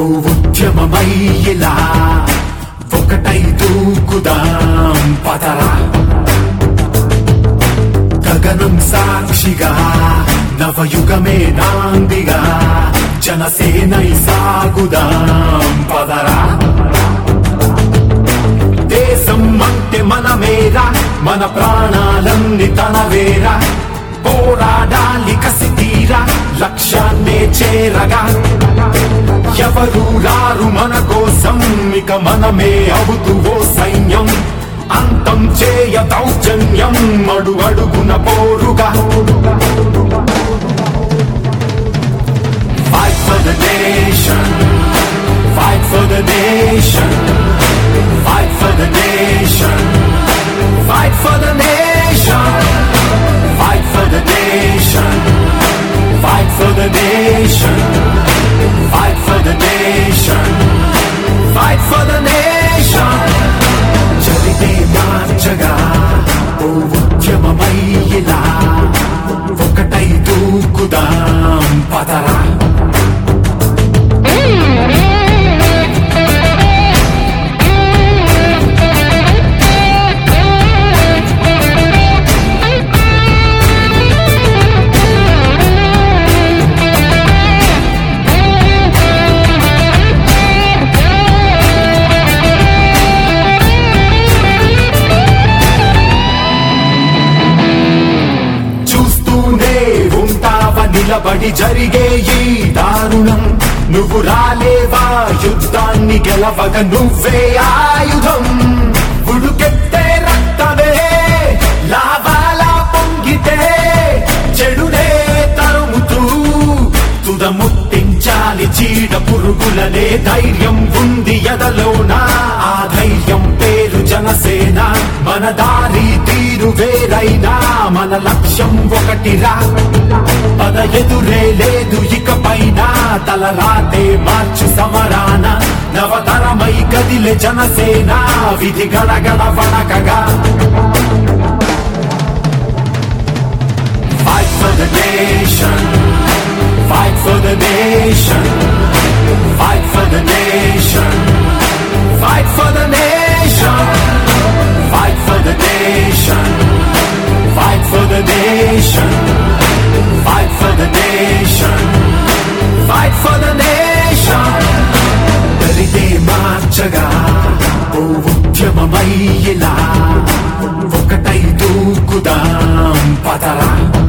ఉద్యమమై ఇలా ఒకటై దూకుదాం పదరా. గగనం సాక్షిగా నవయుగమే నాందిగా జనసేనై సాగుదాం పదరా. దేశం అంటే మనమేరా, మన ప్రాణాలన్నీ తనవేరా. పోరాడాలి కసి తీరా, లక్ష్యాన్నే చేరగా. ఎవరు రారు మన కోసం, ఇక మనమే అవుతూ ఓ సైన్యం. అంతం చేయ దౌర్జన్యం, అడుగడుగున పోరుగా. Fight for the nation, fight for the nation, fight for the nation, fight for the nation, fight for the nation, fight for the nation, fight for the nation, fight for the nation. చరితే మార్చగా ఓ ఉద్యమమై ఇలా ఒకటై దూకుదాం పదరా. నిలబడి జరిగే ఈ దారుణం, నువ్వు రాలేవా యుద్ధాన్ని గెలవగ నువ్వే ఆయుధం. ఉడుకెత్తే రక్తమే లావాలా పొంగితే చెడునే తరుముతూ తుదముట్టించాలి చీడ పురుగులనే. ధైర్యం ఉంది ఎదలోనా, ఆ ధైర్యం పేరు జనసేన. మన దారి తీరు వేరైనా మన లక్ష్యం ఒకటిరా. పద ఎదురే లేదు ఇకపైన, తలరాతే మార్చు సమరాన. నవతరమై కదిలే జనసేన, విధి గడగడ వణకగా. Fight for the nation, fight for the nation, fight for the nation, fight for the nation, fight for the nation, fight for the nation, fight for the nation, fight for the nation. దరిదే మార్చగా ఓ ఉద్యమమై ఇలా ఒకటై దూకుదాం పదరా.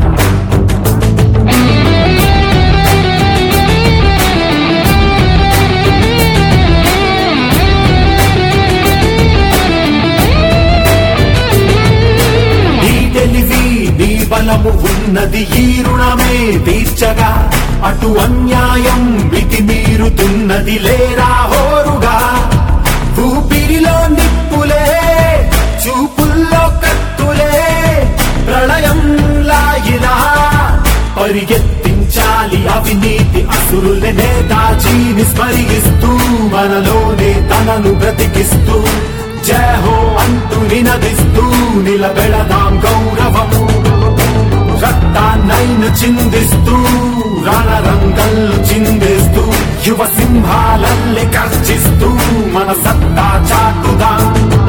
నీ బలము ఉన్నది ఈ రుణమే తీర్చగా. అటు అన్యాయం మితి మీరుతున్నది లేరా హోరుగా. ఊపిరిలో నిప్పులే, చూపుల్లో కత్తులే, ప్రళయం లాగిలా పరిగెత్తించాలి అవినీతి అసురులే. నేతాజీని స్మరిస్తూ మనలోనే తనను బ్రతికిస్తూ జయ హో అంటూ నినదిస్తూ నిలబెడదాం గౌరవము. రక్తాన్నైను చిందిస్తూ రణరంగల్లు చిందిస్తూ యువ సింహాలల్లే గర్జిస్తూ మన సత్తా చాటుదాం.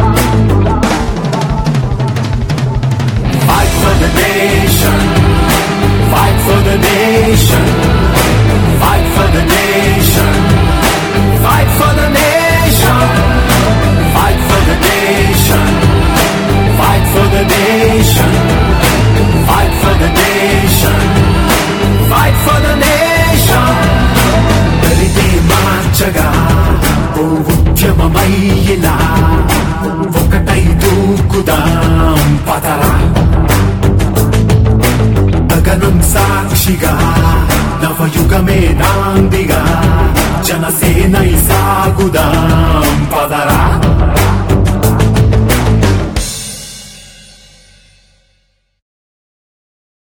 Fight for the nation, fight for the nation, fight for the nation, fight for the nation, fight for the nation, fight for the nation, fight for the nation, fight for the nation. దరిదే మార్చగా ఓ ఉద్యమమై ఇలా ఒకటై దూకుదాం